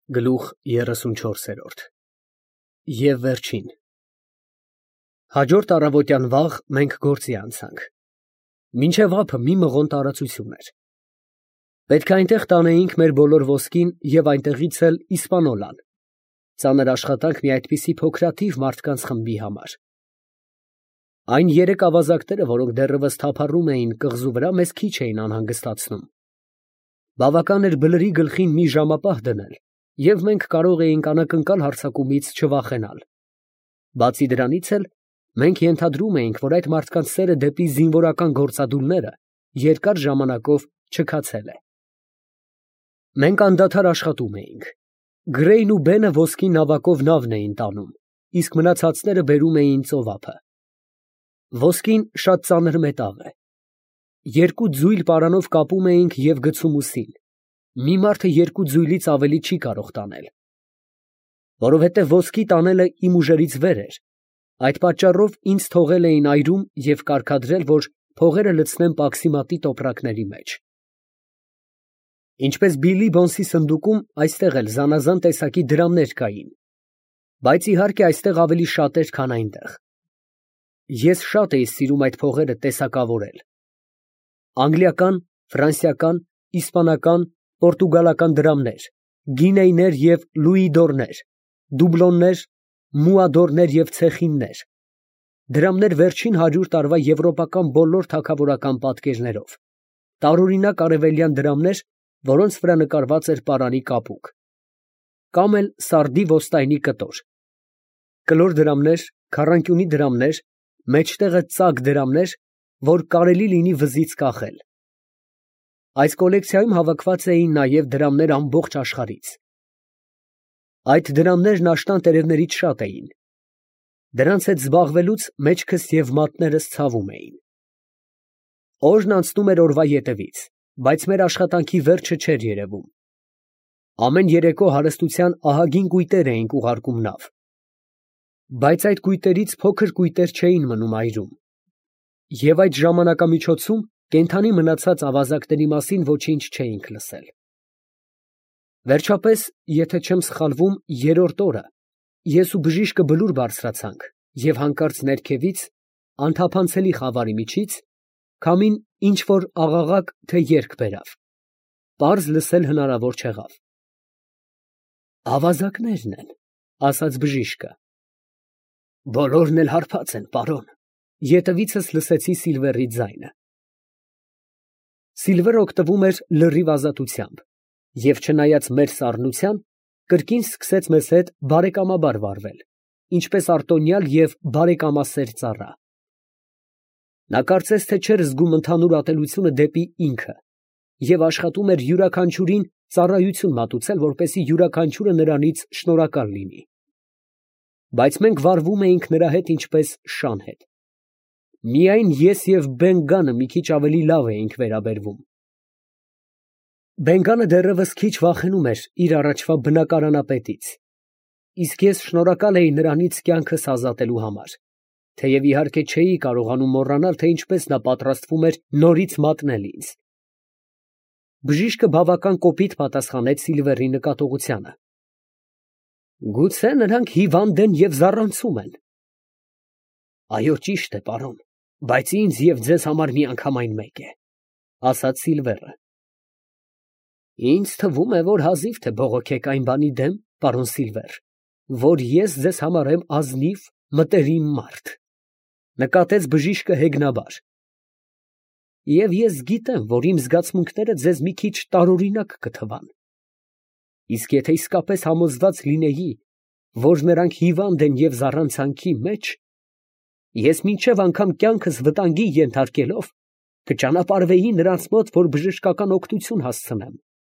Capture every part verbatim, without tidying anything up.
Գլուխ երեսունչորսերորդ Եվ վերջին Հաջորդ առավոտյան վաղ մենք գործի անցանք։ Մինչև ափը մի մղոն տարածություն էր։ Պետք է այնտեղ տանեինք մեր բոլոր ոսկին և այնտեղից էլ իսպանոլան, ծանր աշխատանք մի այդպիսի փոքրաթիվ մարդկանց խմբի համար։ Այն երեք ավազակները, որոնք դեռևս թափառում էին կղզու վրա, մեզ քիչ էին անհանգստացնում։ Բավական էր բլրի գլխին մի ժամապահ դնել, և մենք կարող էինք անակնկալ հարձակումից չվախենալ։ Բացի դրանից էլ, մենք ենթադրում էինք, որ այդ մարդկանց սերը դեպի զինվորական գործադուլները երկար ժամանակով չքացել է։ Մենք անդադար աշխատում էինք։ Գրեյն ու Բենը ոսկի նավակով նավն էին տանում, իսկ մնացածները բերում էին ծովափը։ Ոսկին շատ ծանր մետաղ է։ Երկու ձույլ պարանով կապում էինք և գցում ուսին։ Մի մարդը երկու ձույլից ավելի չի կարող տանել։ Որովհետև ոսկի տանելը իմ ուժերից վեր էր, այդ պատճառով ինձ թողել էին այրում և կարգադրել, որ փողերը լցնեմ պաքսիմատի տոպրակների մեջ։ Ինչպես Բիլլի Բոնսի սնդուկում, այստեղ էլ զանազան տեսակի դրամներ կային, բայց իհարկե այստեղ ավելի շատ էր, քան այնտեղ։ Ես շատ էի սիրում այդ փողերը տեսակավորել։ Անգլիական, ֆրանսիական, իսպանական, պորտուգալական դրամներ, գինեյներ և լուիդորներ, դուբլոններ, մուադորներ և ցեխիններ, դրամներ վերջին հարյուր տարվա եվրոպական բոլոր թագավորական պատկերներով, տարօրինակ արևելյան դրամներ, որոնց վրա նկարված էր պարանի կապուկ, կամ էլ սարդի ոստայնի կտոր, կլոր դրամներ, քառանկյունի դրամներ, մեջտեղը ծակ դրամներ, որ կարելի լինի վզից կախել։ Այս կոլեկցիայում հավաքված էին նաև դրամներ ամբողջ աշխարհից։ Այդ դրամներն աշտան տերևներից շատ էին։ Դրանց հետ զբաղվելուց մեջքս և մատներս ցավում էին։ Օրն անցնում էր օրվա ետևից, բայց մեր աշխատանքի վերջը չէր երևում։ Ամեն երեկո հարստության ահագին կույտեր էինք ուղարկում նավ։ Բայց այդ կույտերից փոքր կույտեր չէին մնում այրում։ Եվ այդ ժամանակամիջոցում կենդանի մնացած ավազակների մասին ոչինչ չէինք լսել։ Վերջապես, եթե չեմ սխալվում, երրորդ օրը ես ու բժիշկը բլուր բարձրացանք և հանկարծ ներքևից, անթափանցելի խավարի միջից, քամին ինչ֊որ աղաղակ, թե երգ բերավ։ Պարզ լսել հնարավոր չեղավ։ «Ավազակներն են», ֊ ասաց բժիշկը։ «Բոլորն էլ հարբած են, պարոն», ֊ ետևիցս լսեցի Սիլվերի ձայնը։ Սիլվերը օգտվում էր լրիվ ազատությամբ և, չնայած մեր սառնության, կրկին սկսեց մեզ հետ բարեկամաբար վարվել, ինչպես արտոնյալ և բարեկամասեր ծառա։ Նա կարծես թե չէր զգում ընդհանուր ատելությունը դեպի ինքը և աշխատում էր յուրաքանչյուրին ծառայություն մատուցել, որպեսզի յուրաքանչյուրը նրանից շնորհակալ լինի։ Բայց մենք վարվում էինք նրա հետ ինչպես շան հետ։ Միայն ես և Բեն֊Գանը մի քիչ ավելի լավ էինք վերաբերվում։ Բեն֊Գանը դեռևս քիչ վախենում էր իր առաջվա բնակարանապետից, իսկ ես շնորհակալ էի նրանից կյանքս ազատելու համար, թեև իհարկե չէի կարողանում մոռանալ, թե ինչպես նա պատրաստվում էր նորից մատնել ինձ։ Բժիշկը բավական կոպիտ պատասխանեց Սիլվերի նկատողությանը։ «Գուցե նրանք հիվանդ են և զառանցում են»։ «Այո, ճիշտ է, պարոն, բայց ինձ և ձեզ համար միանգամայն մեկ է», ֊ ասաց Սիլվերը։ «Ինձ թվում է, որ հազիվ թե բողոքեք այն բանի դեմ, պարոն Սիլվեր, որ ես ձեզ համարեմ ազնիվ, մտերիմ մարդ», ֊ նկատեց բժիշկը հեգնաբար։ «Եվ ես գիտեմ, որ իմ զգացմունքները ձեզ մի քիչ տարօրինակ կթվան, իսկ եթե իսկապես համոզված լինեի, որ նրանք հիվանդ են և զառանցանքի մեջ, ես մինչև անգամ կյանքս վտանգի ենթարկելով, կճանապարհվեի նրանց մոտ, որ բժշկական օգնություն հասցնեմ»։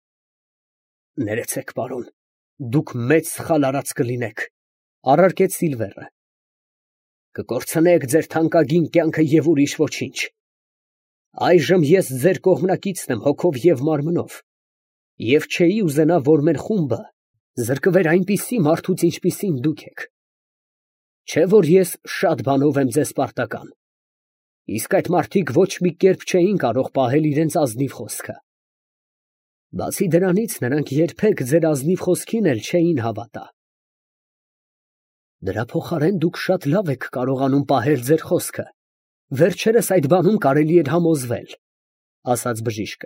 «Ներեցեք, պարոն, դուք մեծ սխալ արած կլինեք», ֊ առարկեց Սիլվերը։ «Կկորցնեք ձեր թանկագին կյանքը և ուրիշ ոչինչ։ Այժմ ես ձեր կողմնակիցն եմ հոգով և մարմնով, և չէի ուզենա, որ մեր խումբը զրկվեր այնպիսի մարդուց, ինչպիսին դուք եք։ Չէ՞ որ ես շատ բանով եմ ձեզ պարտական, իսկ այդ մարդիկ ոչ մի կերպ չէին կարող պահել իրանց ազնիվ խոսքը։ Բացի դրանից նրանք երբեք ձեր ազնիվ խոսքին էլ չէին հավատա։ Դրա փոխարեն դուք շատ լավ եք կարողանում պահել ձեր խոսքը։ Վերջերս այդ բանում կարելի էր համոզվել, ասաց բժիշկը։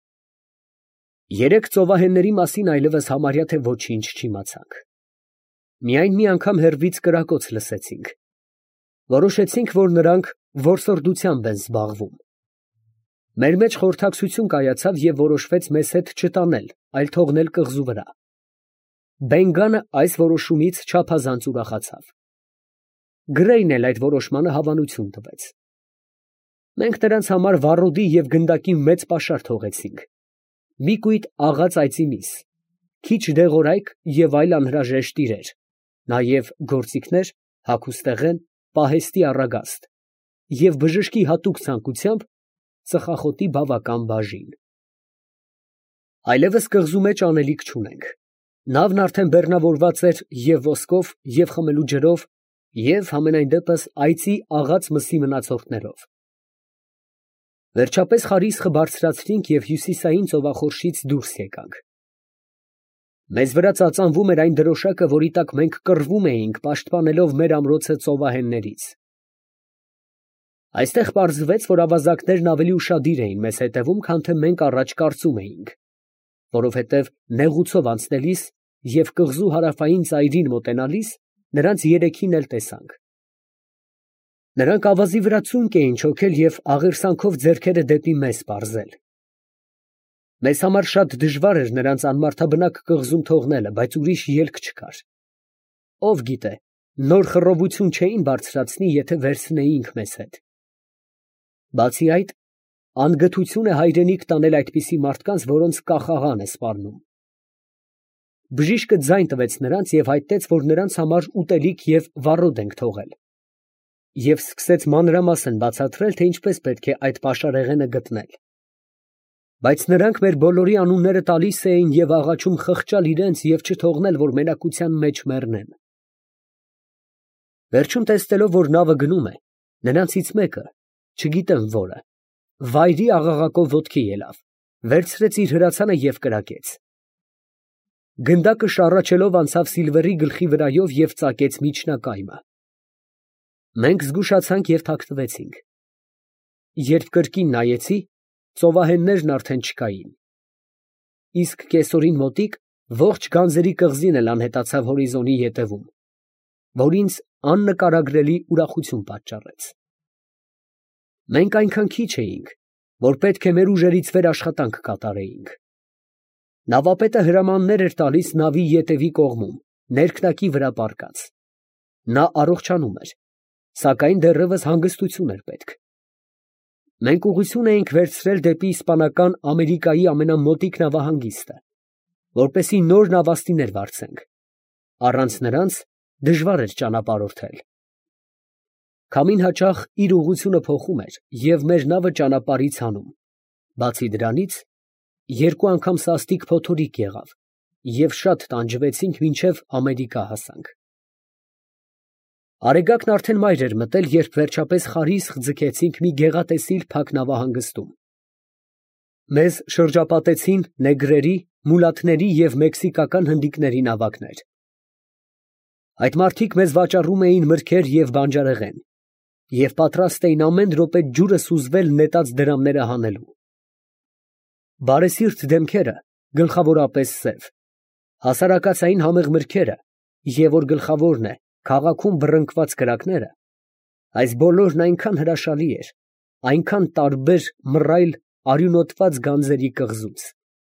Երեք ծովահենների մասին այլևս համարյա թե ոչինչ չիմացանք։ Միայն մի անգամ հեռվից կրակոց լսեցինք։ Որոշեցինք, որ նրանք որսորդությամբ են զբաղվում։ Մեր մեջ խորհրդակցություն կայացավ և որոշվեց մեզ հետ չտանել, այլ թողնել կղզու վրա։ Բենգանը այս որոշումից չափազանց ուրախացավ։ Գրեյն էլ այդ որոշմանը հավանություն տվեց։ Մենք նրանց համար վառոդի և գնդակի մեծ պաշար թողեցինք, մի կույտ աղած այծի միս, քիչ դեղորայք և այլ անհրաժեշտ իրեր, նաև գործիքներ, հագուստեղեն, պահեստի առագաստ և բժշկի հատուկ ցանկությամբ ծխախոտի բավական բաժին։ Այլևս կղզու մեջ անելիք չունենք։ Նավն արդեն բեռնավորված էր և ոսկով, և խմելու ջրով, և համենայն դեպս այծի աղած մսի մնացորդներով։ Վերջապես խարիսխը բարձրացրինք և հյուսիսային ծովախորշից դուրս եկանք։ Մեզ վրա ծածանվում էր այն դրոշակը, որի տակ մենք կռվում էինք, պաշտպանելով մեր ամրոցը ծովահեններից։ Այստեղ պարզվեց, որ ավազակներն ավելի ուշադիր էին մեզ հետևում, քան թե մենք առաջ կարծում էինք, որովհետև նեղուցով անցնելիս և կղզու հարավային ծայրին մոտենալիս նրանց երեքին էլ տեսանք։ Նրանք ավազի վրա ծունկ էին չոքել և աղերսանքով ձեռքերը դեպի մեզ պարզել։ Մեզ համար շատ դժվար էր նրանց անմարդաբնակ կղզում թողնելը, բայց ուրիշ ելք չկար։ Ով գիտե, նոր խռովություն չէին բարձրացնի, եթե վերցնեինք մեզ հետ։ Բացի այդ, անգթություն է հայրենիք տանել այդպիսի մարդկանց, որոնց կախաղան է սպառնում։ Բժիշկը ձայն տվեց նրանց և հայտնեց, որ նրանց համար ուտելիք և վառոդ ենք թողել, և սկսեց մանրամասն բացատրել, թե ինչպես պետք է այդ պաշարեղենը գտնել։ Բայց նրանք մեր բոլորի անունները տալիս էին և աղաչում խղճալ իրենց և չթողնել, որ մենակության մեջ մեռնեն։ Վերջում տեսնելով, որ նավը գնում է, նրանցից մեկը, չգիտեմ որը, վայրի աղաղակով ոտքի ելավ, վերցրեց իր հրացանը և կրակեց։ Գնդակը շառաչելով անցավ Սիլվերի գլխի վրայով և ծակեց միջնակայմը։ Մենք զգուշացանք և թաքնվեցինք։ Երբ կրկին նայեցի, ծովահեններն արդեն չկային։ Իսկ կեսօրին մոտիկ ողջ գանձերի կղզին էլ անհետացավ հորիզոնի ետևում, որ ինձ աննկարագրելի ուրախություն պատճառեց։ Մենք այնքան քիչ էինք, որ պետք է մեր ուժերից վեր աշխատանք կատարեինք։ Նավապետը հրամաններ էր տալիս նավի ետևի կողմում, ներքնակի վրա պառկած։ Նա առողջանում էր, սակայն դեռևս հանգստություն էր պետք։ Մենք ուղղություն էինք վերցրել դեպի իսպանական Ամերիկայի ամենամոտիկ նավահանգիստը, որպեսզի նոր նավաստիներ վարձենք։ Առանց նրանց դժվար էր ճանապարհորդել։ Քամին հաճախ իր ուղղությունը փոխում էր և մեր նավը ճանապարհից հանում։ Բացի դրանից, երկու անգամ սաստիկ փոթորիկ եղավ և շատ տանջվեցինք, մինչև Ամերիկա հասանք։ Արեգակն արդեն մայր էր մտել, երբ վերջապես խարիսխ ձգեցինք մի գեղատեսիլ փակ նավահանգստում։ Մեզ շրջապատեցին նեգրերի, մուլաթների և մեքսիկական հնդիկների նավակներ։ Այդ մարդիկ մեզ վաճառում էին մրգեր և բանջարեղեն և պատրաստ էին ամեն րոպե ջուրը սուզվել նետած դրամները հանելու։ Բարեսիրտ դեմքերը, գլխավորապես սև, հասարակածային համեղ մրգերը և, որ գլխավորն է, քաղաքում բռնկված կրակները, այս բոլորն այնքան հրաշալի էր, այնքան տարբեր մռայլ արյունոտված գանձերի կղզուց։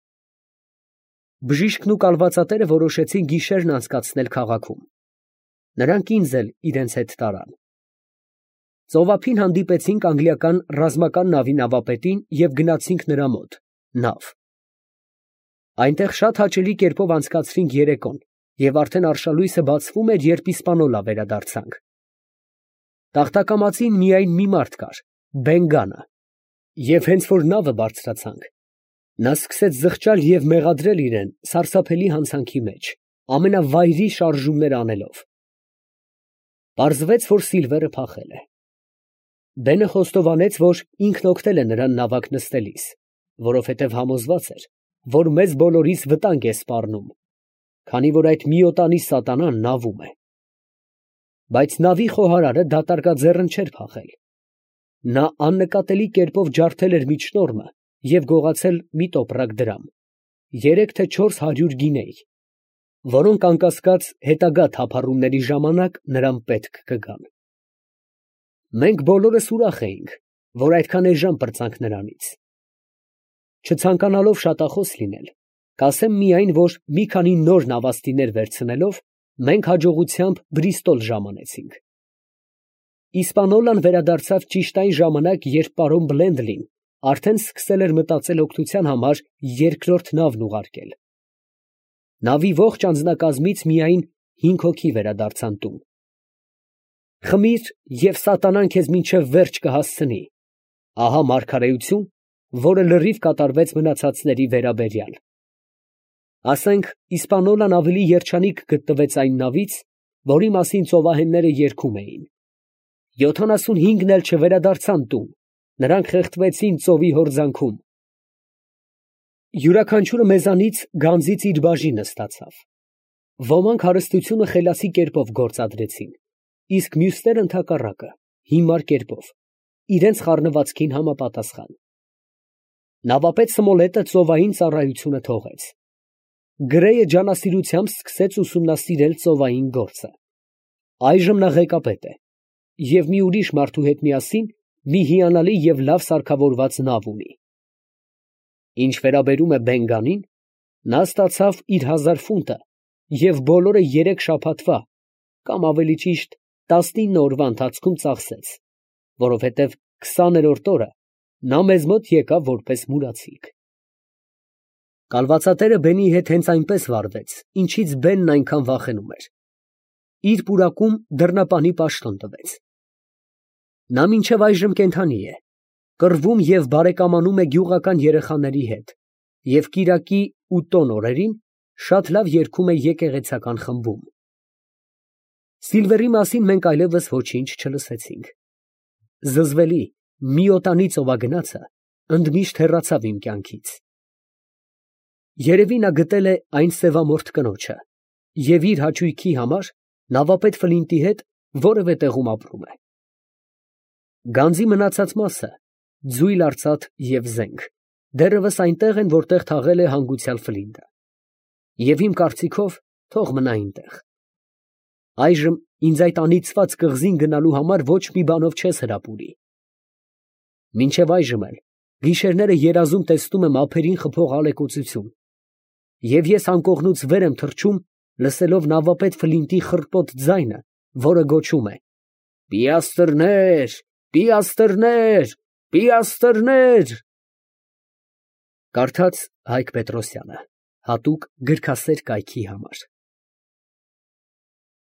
Բժիշկն ու կալվածատերը որոշեցին գիշերն անցկացնել քաղաքում։ Նրանք ինձ էլ իրենց հետ տարան։ Ծովափին հանդիպեցինք անգլիական ռազմական նավի նավապետին և գնացինք նրա մոտ, նավ։ Այնտեղ շատ հաճելի կերպով անցկացրինք երեկոն և արդեն արշալույսը բացվում էր, երբ Իսպանոլա վերադարձանք։ Տախտակամածին միայն մի մարդ կար, Բենգանը, և հենց որ նավը բարձրացանք, նա սկսեց զղջալ և մեղադրել իրան սարսափելի հանցանքի մեջ, ամենավայրի շարժումներ անելով։ Պարզվեց, որ Սիլվերը փախել է։ Բենը խոստովանեց, որ ինքն օգնել է նրան նավակ նստելիս, որովհետև համոզված էր, որ մեզ բոլորիս վտանգ է սպառնում, քանի որ այդ միոտանի սատանան նավում է։ Բայց նավի խոհարարը դատարկաձեռն չէր փախել։ Նա աննկատելի կերպով ջարդել էր միջնորմը և գողացել մի տոպրակ դրամ, երեք թե չորս հարյուր գինեի, որոնք անկասկած հետագա թափառումների ժամանակ նրան պետք կգան։ Մենք բոլորս ուրախ էինք, որ այդքան էժան պրծանք նրանից։ Չցանկանալով շատախոս լինել, կասեմ միայն, որ մի քանի նոր նավաստիներ վերցնելով, մենք հաջողությամբ Բրիստոլ ժամանեցինք։ Իսպանոլան վերադարձավ ճիշտ այն ժամանակ, երբ պարոն Բլենդլին արդեն սկսել էր մտածել օգնության համար երկրորդ նավն ուղարկել։ Նավի ողջ անձնակազմից միայն հինգ հոգի վերադարձան տուն։ Խմիր և սատանան քեզ մինչև վերջ կհասցնի, ահա մարգարեություն, որը լրիվ կատարվեց մնացածների վերաբերյալ։ Ասենք, Իսպանոլան ավելի երջանիկ գտնվեց այն նավից, որի մասին ծովահենները երգում էին. յոթանասունհինգն էլ չվերադարձան տուն, նրանք խեղդվեցին ծովի հորձանքում։ Յուրաքանչյուրը մեզանից գանձից իր բաժինը ստացավ։ Ոմանք հարստությունը խելացի կերպով գործադրեցին, իսկ մյուսները ընդհակառակը, հիմար կերպով, իրենց խառնվածքին համապատասխան։ Նավապետ Սմոլետը ծովային ծառայությունը թողեց։ Գրեյը ջանասիրությամբ սկսեց ուսումնասիրել ծովային գործը։ Այժմ նա ղեկապետ է և մի ուրիշ մարդու հետ միասին մի հիանալի և լավ սարքավորված նավ ունի։ Ինչ վերաբերում է Բենգանին, նա ստացավ իր հազար ֆունտը և բոլորը երեք շաբաթվա, կամ ավելի ճիշտ տասնինը օրվա ընթացքում ծախսեց, որովհետև քսաներորդ օրը նա մեզ մոտ եկավ որպես մուրացիկ։ Կալվածատերը Բենի հետ հենց այնպես վարվեց, ինչից Բենն այնքան վախենում էր։ Իր պուրակում դռնապանի պաշտոն տվեց։ Նա մինչև այժմ կենդանի է, կռվում և բարեկամանում է գյուղական երեխաների հետ և կիրակի ու տոն օրերին շատ լավ երգում է եկեղեցական խմբում։ Սիլվերի մասին մենք այլևս ոչինչ չլսեցինք։ Զզվելի, միոտանի ծովագնացը ընդմիշտ հեռացավ իմ կյանքից։ Երևի նա գտել է այն սևամորթ կնոջը և իր հաճույքի համար նավապետ Ֆլինտի հետ որևէ տեղում ապրում է։ Գանձի մնացած մասը, ձույլ արծաթ և զենք, դեռևս այնտեղ են, որտեղ թաղել է հանգուցյալ Ֆլինտը, և իմ կարծիքով թող մնա այնտեղ։ Այժմ ինձ այդ անիծված կղզին գնալու համար ոչ մի բանով չես հրապուրի։ Մինչև այժմ էլ գիշերները երազում տեսնում եմ ափերին խփող ալեկոծություն, և ես անկողնուց վեր եմ թռչում, լսելով նավապետ Ֆլինտի խռպոտ ձայնը, որը գոչում է. «Պիաստրներ, պիաստրներ, պիաստրներ»։ Կարդաց Հայկ Պետրոսյանը հատուկ գրքասեր կայքի համար։